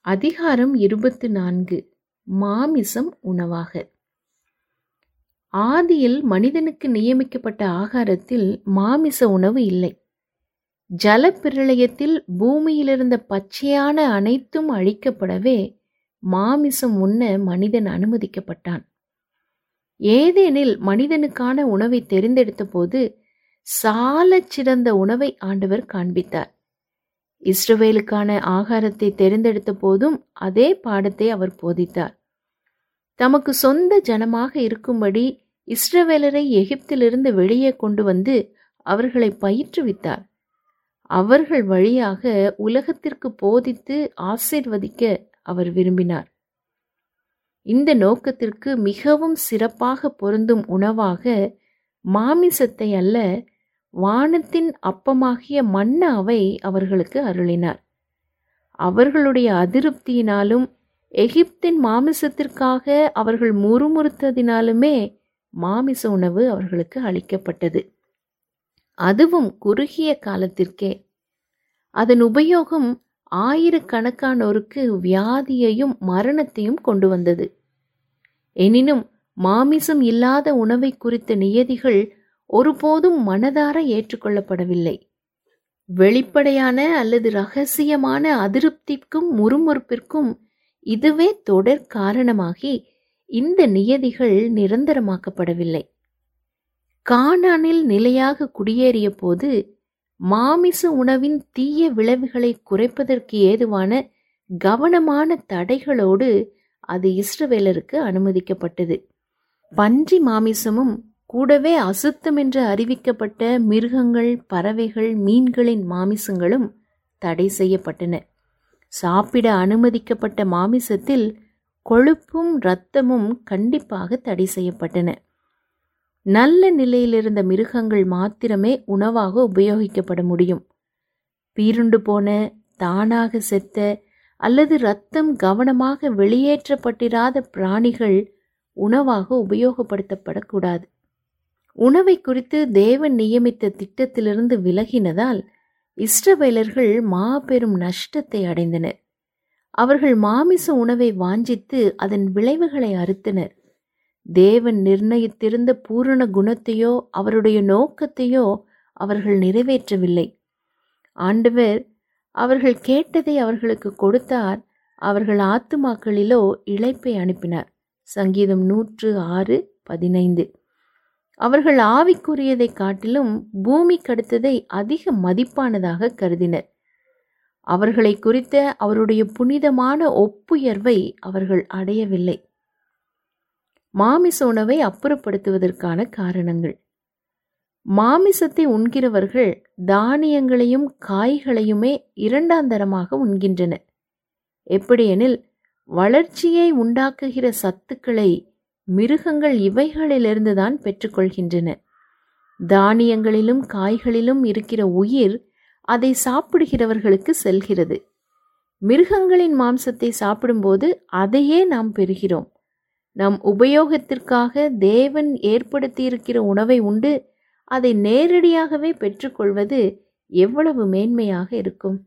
அதிகாரம் 24. மாமிசம் உணவாக. ஆதியில் மனிதனுக்கு நியமிக்கப்பட்ட ஆகாரத்தில் மாமிச உணவு இல்லை. ஜலப்பிரளயத்தில் பூமியிலிருந்த பச்சையான அனைத்தும் அழிக்கப்படவே மாமிசம் உண்ண மனிதன் அனுமதிக்கப்பட்டான். ஏதேனில் மனிதனுக்கான உணவை தெரிந்தெடுத்த போது சாலச் சிறந்த உணவை ஆண்டவர் காண்பித்தார். இஸ்ரவேலுக்கான ஆகாரத்தை தெரிந்தெடுத்த போதும் அதே பாடத்தை அவர் போதித்தார். தமக்கு சொந்த ஜனமாக இருக்கும்படி இஸ்ரவேலரை எகிப்திலிருந்து வெளியே கொண்டு வந்து அவர்களை பயிற்றுவித்தார். அவர்கள் வழியாக உலகத்திற்கு போதித்து ஆசீர்வதிக்க அவர் விரும்பினார். இந்த நோக்கத்திற்கு மிகவும் சிறப்பாக பொருந்தும் உணவாக மாமிசத்தை அல்ல, வானத்தின் அப்பமாகிய மன்னாவை அவர்களுக்கு அருளினார். அவர்களுடைய அதிருப்தியினாலும் எகிப்தின் மாமிசத்திற்காக அவர்கள் முறுமுறுத்ததினாலுமே மாமிச உணவு அவர்களுக்கு அளிக்கப்பட்டது. அதுவும் குறுகிய காலத்திற்கே. அதன் உபயோகம் ஆயிரக்கணக்கானோருக்கு வியாதியையும் மரணத்தையும் கொண்டு வந்தது. எனினும் மாமிசம் இல்லாத உணவை குறித்த நியதிகள் ஒருபோதும் மனதார ஏற்றுக்கொள்ளப்படவில்லை. வெளிப்படையான அல்லது இரகசியமான அதிருப்திக்கும் முறுமுறுப்பிற்கும் இதுவே தொடர் காரணமாகி இந்த நியதிகள் நிரந்தரமாக்கப்படவில்லை. கானானில் நிலையாக குடியேறிய போது மாமிச உணவின் தீய விளைவுகளை குறைப்பதற்கு ஏதுவான கவனமான தடைகளோடு அது இஸ்ரவேலருக்கு அனுமதிக்கப்பட்டது. பன்றி மாமிசமும் கூடவே அசுத்தம் என்று அறிவிக்கப்பட்ட மிருகங்கள், பறவைகள், மீன்களின் மாமிசங்களும் தடை செய்யப்பட்டன. சாப்பிட அனுமதிக்கப்பட்ட மாமிசத்தில் கொழுப்பும் இரத்தமும் கண்டிப்பாக தடை செய்யப்பட்டன. நல்ல நிலையிலிருந்த மிருகங்கள் மாத்திரமே உணவாக உபயோகிக்கப்பட முடியும். பீருண்டு போன, தானாக செத்த அல்லது இரத்தம் கவனமாக வெளியேற்றப்பட்டிராத பிராணிகள் உணவாக உபயோகப்படுத்தப்படக்கூடாது. உணவை குறித்து தேவன் நியமித்த திட்டத்திலிருந்து விலகினதால் இஸ்ரவேலர்கள் மாபெரும் நஷ்டத்தை அடைந்தனர். அவர்கள் மாமிச உணவை வாஞ்சித்து அதன் விளைவுகளை அறுத்தனர். தேவன் நிர்ணயித்திருந்த பூரண குணத்தையோ அவருடைய நோக்கத்தையோ அவர்கள் நிறைவேற்றவில்லை. ஆண்டவர் அவர்கள் கேட்டதை அவர்களுக்கு கொடுத்தார். அவர்கள் ஆத்துமாக்களிலோ இளைப்பை அனுப்பினார். சங்கீதம் 106:15. அவர்கள் ஆவிக்குரியதை காட்டிலும் பூமி கடுத்ததை அதிக மதிப்பானதாக கருதினர். அவர்களை குறித்த அவருடைய புனிதமான ஒப்புயர்வை அவர்கள் அடையவில்லை. மாமிச உணவை அப்புறப்படுத்துவதற்கான காரணங்கள். மாமிசத்தை உண்கிறவர்கள் தானியங்களையும் காய்களையுமே இரண்டாந்தரமாக உண்கின்றனர். எப்படியெனில் வளர்ச்சியை உண்டாக்குகிற சத்துக்களை மிருகங்கள் இவைகளிலிருந்துதான் பெற்றுக்கொள்கின்றன. தானியங்களிலும் காய்களிலும் இருக்கிற உயிர் அதை சாப்பிடுகிறவர்களுக்கு செல்கிறது. மிருகங்களின் மாம்சத்தை சாப்பிடும்போது அதையே நாம் பெறுகிறோம். நம் உபயோகத்திற்காக தேவன் ஏற்படுத்தியிருக்கிற உணவை உண்டு அதை நேரடியாகவே பெற்றுக்கொள்வது எவ்வளவு மேன்மையாக இருக்கும்.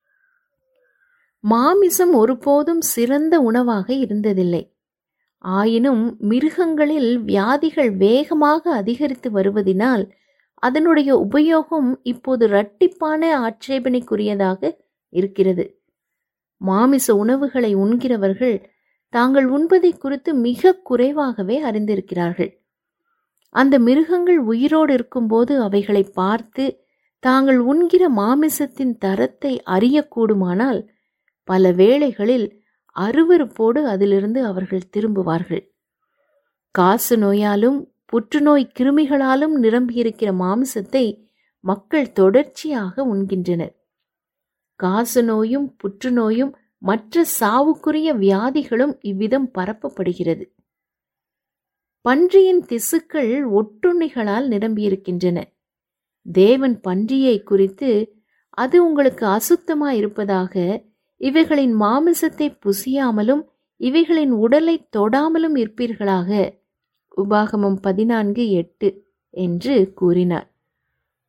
மாமிசம் ஒருபோதும் சிறந்த உணவாக இருந்ததில்லை. ஆயினும் மிருகங்களில் வியாதிகள் வேகமாக அதிகரித்து வருவதினால் அதனுடைய உபயோகம் இப்போது இரட்டிப்பான ஆட்சேபனைக்குரியதாக இருக்கிறது. மாமிச உணவுகளை உண்கிறவர்கள் தாங்கள் உண்பதை குறித்து மிக குறைவாகவே அறிந்திருக்கிறார்கள். அந்த மிருகங்கள் உயிரோடு இருக்கும்போது அவைகளை பார்த்து தாங்கள் உண்கிற மாமிசத்தின் தரத்தை அறியக்கூடுமானால் பல வேளைகளில் அருவருப்போடு அதிலிருந்து அவர்கள் திரும்புவார்கள். காச நோயாலும் புற்றுநோய் கிருமிகளாலும் நிரம்பியிருக்கிற மாமிசத்தை மக்கள் தொடர்ச்சியாக உண்கின்றனர். காச நோயும் புற்றுநோயும் மற்ற சாவுக்குரிய வியாதிகளும் இவ்விதம் பரப்பப்படுகிறது. பன்றியின் திசுக்கள் ஒட்டுண்ணிகளால் நிரம்பியிருக்கின்றன. தேவன் பன்றியை குறித்து அது உங்களுக்கு அசுத்தமாயிருப்பதாக இவைகளின் மாமிசத்தை புசியாமலும் இவைகளின் உடலை தொடாமலும் இருப்பீர்களாக உபாகமம் 14:8 என்று கூறினார்.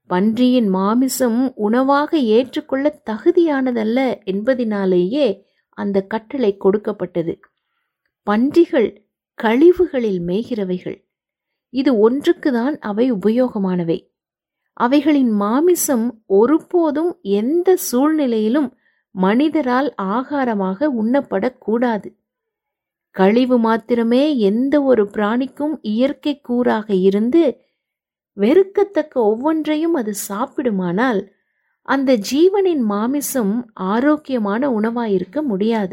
பன்றியின் மாமிசம் உணவாக ஏற்றுக்கொள்ள தகுதியானதல்ல என்பதினாலேயே அந்த கட்டளை கொடுக்கப்பட்டது. பன்றிகள் கழிவுகளில் மேய்கிறவைகள். இது ஒன்றுக்குதான் அவை உபயோகமானவை. அவைகளின் மாமிசம் ஒருபோதும் எந்த சூழ்நிலையிலும் மனிதரால் ஆகாரமாக உண்ணப்படக்கூடாது. கழிவு மாத்திரமே எந்த ஒரு பிராணிக்கும் இயற்கை கூறாக இருந்து வெறுக்கத்தக்க ஒவ்வொன்றையும் அது சாப்பிடுமானால் அந்த ஜீவனின் மாமிசம் ஆரோக்கியமான உணவாயிருக்க முடியாது.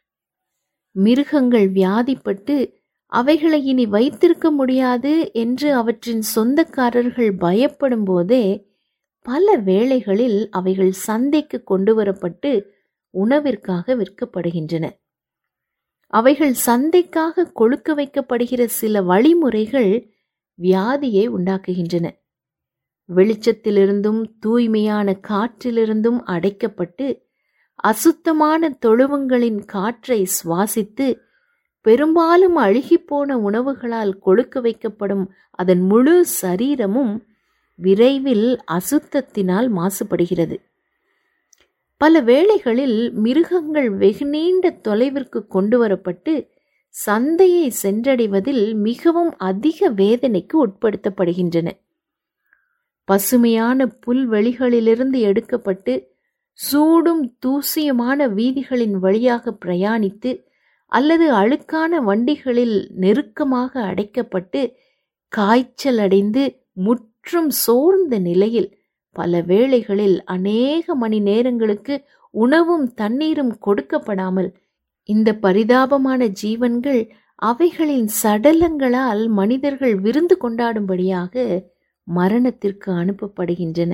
மிருகங்கள் வியாதிப்பட்டு அவைகளை இனி வைத்திருக்க முடியாது என்று அவற்றின் சொந்தக்காரர்கள் பயப்படும் போதே பல வேளைகளில் அவைகள் சந்தைக்கு கொண்டு வரப்பட்டு உணவிற்காக விற்கப்படுகின்றன. அவைகள் சந்தைக்காக கொழுக்க வைக்கப்படுகிற சில வழிமுறைகள் வியாதியை உண்டாக்குகின்றன. வெளிச்சத்திலிருந்தும் தூய்மையான காற்றிலிருந்தும் அடைக்கப்பட்டு அசுத்தமான தொழுவங்களின் காற்றை சுவாசித்து பெரும்பாலும் அழுகிப்போன உணவுகளால் கொழுக்க வைக்கப்படும் அதன் முழு சரீரமும் விரைவில் அசுத்தத்தினால் மாசுபடுகிறது. பல வேளைகளில் மிருகங்கள் வெகு நீண்ட தொலைவிற்கு கொண்டு வரப்பட்டு சந்தையை சென்றடைவதில் மிகவும் அதிக வேதனைக்கு உட்படுத்தப்படுகின்றன. பசுமையான புல்வெளிகளிலிருந்து எடுக்கப்பட்டு சூடும் தூசியமான வீதிகளின் வழியாக பிரயாணித்து அல்லது அழுக்கான வண்டிகளில் நெருக்கமாக அடைக்கப்பட்டு காய்ச்சல் அடைந்து முற்றும் சோர்ந்த நிலையில் பல வேளைகளில் அநேக மணி நேரங்களுக்கு உணவும் தண்ணீரும் கொடுக்கப்படாமல் இந்த பரிதாபமான ஜீவன்கள் அவைகளின் சடலங்களால் மனிதர்கள் விருந்து கொண்டாடும்படியாக மரணத்திற்கு அனுப்பப்படுகின்றன.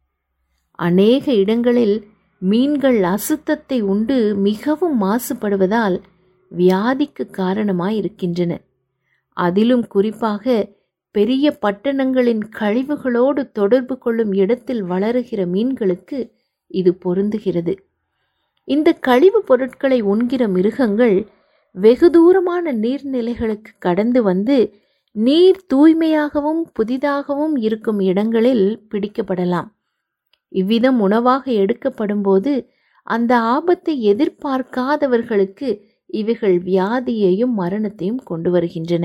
அநேக இடங்களில் மீன்கள் அசுத்தத்தை உண்டு மிகவும் மாசுபடுவதால் வியாதிக்கு காரணமாயிருக்கின்றன. அதிலும் குறிப்பாக பெரிய பட்டணங்களின் கழிவுகளோடு தொடர்பு கொள்ளும் இடத்தில் வளருகிற மீன்களுக்கு இது பொருந்துகிறது. இந்த கழிவு பொருட்களை உண்கிற மிருகங்கள் வெகு தூரமான நீர்நிலைகளுக்கு கடந்து வந்து நீர் தூய்மையாகவும் புதிதாகவும் இருக்கும் இடங்களில் பிடிக்கப்படலாம். இவ்விதம் உணவாக எடுக்கப்படும்போது அந்த ஆபத்தை எதிர்பார்க்காதவர்களுக்கு இவைகள் வியாதியையும் மரணத்தையும் கொண்டு வருகின்றன.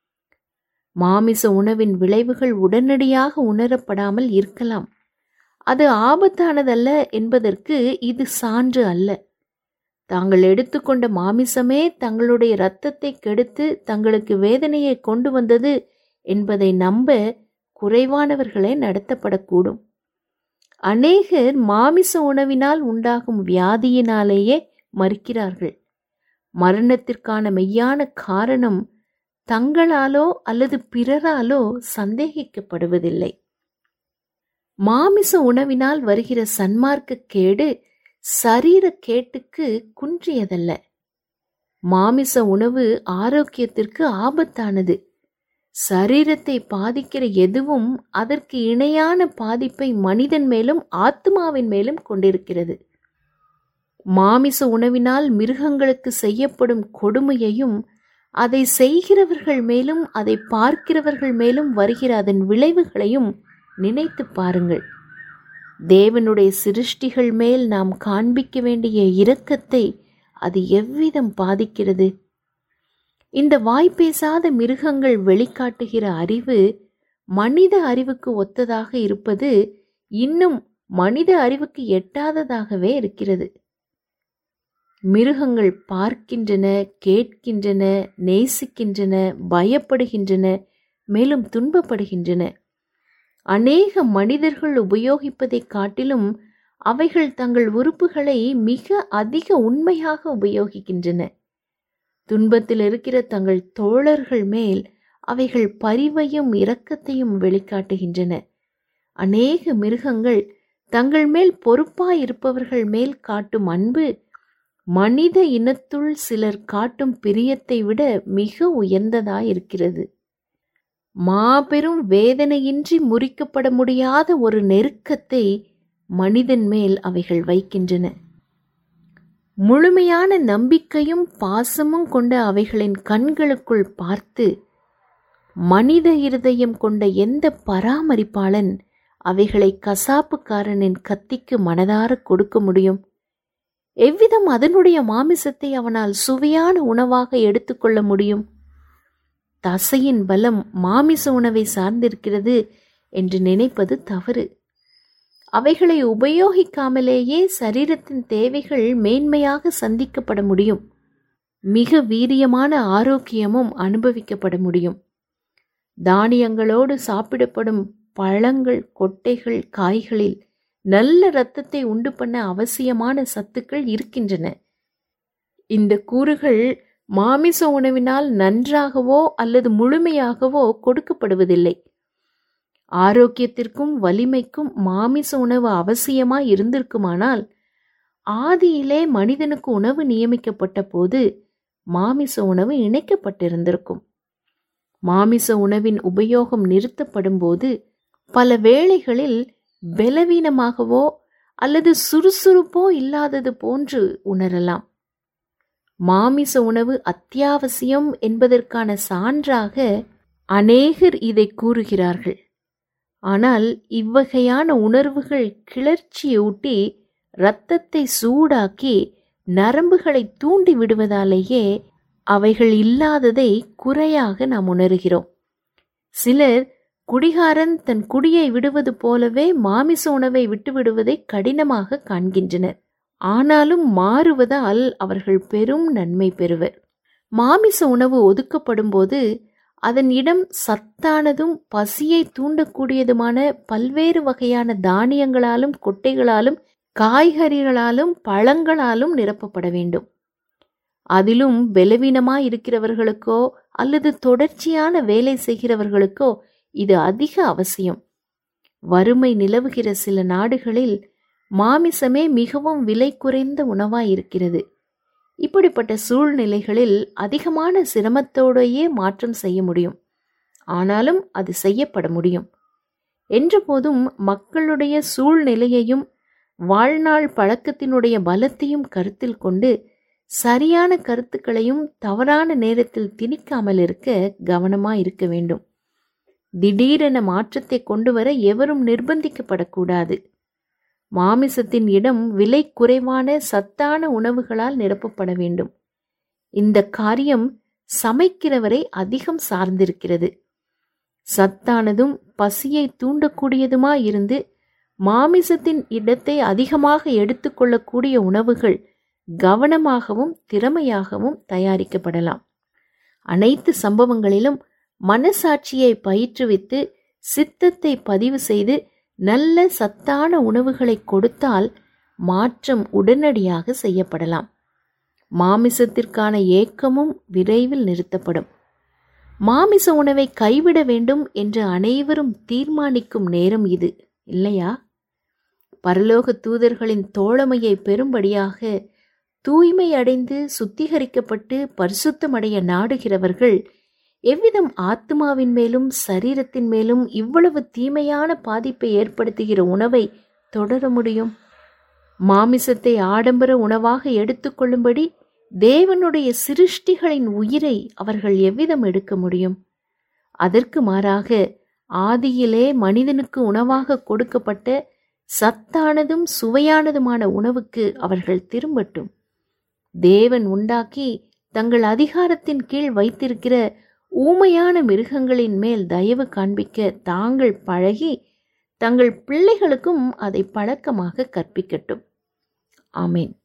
மாமிச உணவின் விளைவுகள் உடனடியாக உணரப்படாமல் இருக்கலாம். அது ஆபத்தானதல்ல என்பதற்கு இது சான்று அல்ல. தாங்கள் எடுத்துக்கொண்ட மாமிசமே தங்களுடைய இரத்தத்தை கெடுத்து தங்களுக்கு வேதனையை கொண்டு வந்தது என்பதை நம்ப குறைவானவர்களே நடத்தப்படக்கூடும். அநேகர் மாமிச உணவினால் உண்டாகும் வியாதியினாலேயே மரிக்கிறார்கள். மரணத்திற்கான மெய்யான காரணம் தங்களாலோ அல்லது பிறராலோ சந்தேகிக்கப்படுவதில்லை. மாமிச உணவினால் வருகிற சன்மார்க்க கேடு சரீர கேட்டுக்கு குன்றியதல்ல. மாமிச உணவு ஆரோக்கியத்திற்கு ஆபத்தானது. சரீரத்தை பாதிக்கிற எதுவும் அதற்கு இணையான பாதிப்பை மனிதன் மேலும் ஆத்மாவின் மேலும் கொண்டிருக்கிறது. மாமிச உணவினால் மிருகங்களுக்கு செய்யப்படும் கொடுமையையும் அதை செய்கிறவர்கள் மேலும் அதை பார்க்கிறவர்கள் மேலும் வருகிற அதன் விளைவுகளையும் நினைத்து பாருங்கள். தேவனுடைய சிருஷ்டிகள் மேல் நாம் காண்பிக்க வேண்டிய இரக்கத்தை அது எவ்விதம் பாதிக்கிறது? இந்த வாய்ப்பேசாத மிருகங்கள் வெளிக்காட்டுகிற அறிவு மனித அறிவுக்கு ஒத்ததாக இருப்பது இன்னும் மனித அறிவுக்கு எட்டாததாகவே இருக்கிறது. மிருகங்கள் பார்க்கின்றன, கேட்கின்றன, நேசிக்கின்றன, பயப்படுகின்றன, மேலும் துன்பப்படுகின்றன. அநேக மனிதர்கள் உபயோகிப்பதை காட்டிலும் அவைகள் தங்கள் உறுப்புகளை மிக அதிக உண்மையாக உபயோகிக்கின்றன. துன்பத்தில் இருக்கிற தங்கள் தோழர்கள் மேல் அவைகள் பரிவையும் இரக்கத்தையும் வெளிக்காட்டுகின்றன. அநேக மிருகங்கள் தங்கள் மேல் பொறுப்பாயிருப்பவர்கள் மேல் காட்டும் அன்பு மனித இனத்துள் சிலர் காட்டும் பிரியத்தை விட மிக உயர்ந்ததாயிருக்கிறது. மாபெரும் வேதனையின்றி முறிக்கப்பட முடியாத ஒரு நெருக்கத்தை மனிதன் மேல் அவைகள் வைக்கின்றன. முழுமையான நம்பிக்கையும் பாசமும் கொண்ட அவைகளின் கண்களுக்குள் பார்த்து மனித இருதயம் கொண்ட எந்த பராமரிப்பாளன் அவைகளை கசாப்புக்காரனின் கத்திக்கு மனதார கொடுக்க முடியும்? எவ்விதம் அதனுடைய மாமிசத்தை அவனால் சுவையான உணவாக எடுத்துக்கொள்ள முடியும்? தசையின் பலம் மாமிச உணவை சார்ந்திருக்கிறது என்று நினைப்பது தவறு. அவைகளை உபயோகிக்காமலேயே சரீரத்தின் தேவைகள் மேன்மையாக சந்திக்கப்பட முடியும். மிக வீரியமான ஆரோக்கியமும் அனுபவிக்கப்பட முடியும். தானியங்களோடு சாப்பிடப்படும் பழங்கள், கொட்டைகள், காய்களில் நல்ல இரத்தத்தை உண்டு பண்ண அவசியமான சத்துக்கள் இருக்கின்றன. இந்த கூறுகள் மாமிச உணவினால் நன்றாகவோ அல்லது முழுமையாகவோ கொடுக்கப்படுவதில்லை. ஆரோக்கியத்திற்கும் வலிமைக்கும் மாமிச உணவு அவசியமாய் இருந்திருக்குமானால் ஆதியிலே மனிதனுக்கு உணவு நியமிக்கப்பட்ட போது மாமிச உணவு இணைக்கப்பட்டிருந்திருக்கும். மாமிச உணவின் உபயோகம் நிறுத்தப்படும் போது பல வேளைகளில் பலவீனமாகவோ அல்லது சுறுசுறுப்போ இல்லாதது போன்று உணரலாம். மாமிச உணவு அத்தியாவசியம் என்பதற்கான சான்றாக அநேகர் இதை கூறுகிறார்கள். ஆனால் இவ்வகையான உணர்வுகள் கிளர்ச்சியூட்டி இரத்தத்தை சூடாக்கி நரம்புகளை தூண்டி விடுவதாலேயே அவைகள் இல்லாததை குறையாக நாம் உணர்கிறோம். சிலர் குடிகாரன் தன் குடியை விடுவது போலவே மாமிச உணவை விட்டுவிடுவதை கடினமாக காண்கின்றனர். ஆனாலும் மாறுவதால் அவர்கள் பெரும் நன்மை பெறுவர். மாமிச உணவு ஒதுக்கப்படும் போது அதன் இடம் சத்தானதும் பசியை தூண்டக்கூடியதுமான பல்வேறு வகையான தானியங்களாலும் கொட்டைகளாலும் காய்கறிகளாலும் பழங்களாலும் நிரப்பப்பட வேண்டும். அதிலும் பலவீனமாயிருக்கிறவர்களுக்கோ அல்லது தொடர்ச்சியான வேலை செய்கிறவர்களுக்கோ இது அதிக அவசியம். வறுமை நிலவுகிற சில நாடுகளில் மாமிசமே மிகவும் விலை குறைந்த உணவாயிருக்கிறது. இப்படிப்பட்ட சூழ்நிலைகளில் அதிகமான சிரமத்தோடையே மாற்றம் செய்ய முடியும். ஆனாலும் அது செய்யப்பட முடியும். என்றபோதும் மக்களுடைய சூழ்நிலையையும் வாழ்நாள் பழக்கத்தினுடைய பலத்தையும் கருத்தில் கொண்டு சரியான கருத்துக்களையும் தவறான நேரத்தில் திணிக்காமல் இருக்க கவனமாயிருக்க வேண்டும். திடீரென மாற்றத்தை கொண்டு வர எவரும் நிர்பந்திக்கப்படக்கூடாது. மாமிசத்தின் இடம் விலை குறைவான சத்தான உணவுகளால் நிரப்பப்பட வேண்டும். இந்த காரியம் சமைக்கிறவரை அதிகம் சார்ந்திருக்கிறது. சத்தானதும் பசியை தூண்டக்கூடியதுமாயிருந்து மாமிசத்தின் இடத்தை அதிகமாக எடுத்துக்கொள்ளக்கூடிய உணவுகள் கவனமாகவும் திறமையாகவும் தயாரிக்கப்படலாம். அனைத்து சம்பவங்களிலும் மனசாட்சியை பயிற்றுவித்து சித்தத்தை பதிவு செய்து நல்ல சத்தான உணவுகளை கொடுத்தால் மாற்றம் உடனடியாக செய்யப்படலாம். மாமிசத்திற்கான ஏக்கமும் விரைவில் நிறுத்தப்படும். மாமிச உணவை கைவிட வேண்டும் என்று அனைவரும் தீர்மானிக்கும் நேரம் இது, இல்லையா? பரலோக தூதர்களின் தோழமையை பெறும்படியாக தூய்மை அடைந்து சுத்திகரிக்கப்பட்டு பரிசுத்தமடைய நாடுகிறவர்கள் எவ்விதம் ஆத்மாவின் மேலும் சரீரத்தின் மேலும் இவ்வளவு தீமையான பாதிப்பை ஏற்படுத்துகிற உணவை தொடர முடியும்? மாமிசத்தை ஆடம்பர உணவாக எடுத்துக்கொள்ளும்படி தேவனுடைய சிருஷ்டிகளின் உயிரை அவர்கள் எவ்விதம் எடுக்க முடியும்? அதற்கு மாறாக ஆதியிலே மனிதனுக்கு உணவாக கொடுக்கப்பட்ட சத்தானதும் சுவையானதுமான உணவுக்கு அவர்கள் திரும்பட்டும். தேவன் உண்டாக்கி தங்கள் அதிகாரத்தின் கீழ் வைத்திருக்கிற ஊமையான மிருகங்களின் மேல் தயவு காண்பிக்க தாங்கள் பழகி தங்கள் பிள்ளைகளுக்கும் அதை பழக்கமாக கற்பிக்கட்டும். ஆமேன்.